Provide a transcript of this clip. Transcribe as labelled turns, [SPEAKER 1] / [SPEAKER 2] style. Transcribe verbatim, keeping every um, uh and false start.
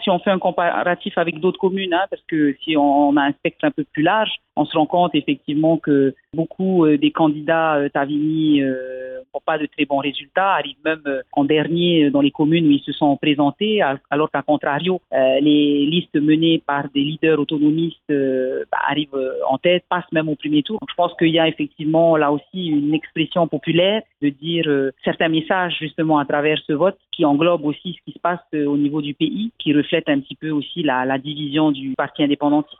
[SPEAKER 1] Si on fait un comparatif avec d'autres communes, hein, parce que si on a un spectre un peu plus large, on se rend compte effectivement que beaucoup euh, des candidats euh, Tavini euh, n'ont pas de très bons résultats, arrivent même euh, en dernier dans les communes où ils se sont présentés, alors qu'à contrario, euh, les listes menées par des leaders autonomistes euh, bah, arrivent euh, en tête, passent même au premier tour. Donc, je pense qu'il y a effectivement là aussi une expression populaire de dire euh, certains messages justement à travers ce vote qui englobe aussi ce qui se passe euh, au niveau du pays, qui reflète un petit peu aussi la, la division du parti indépendantiste.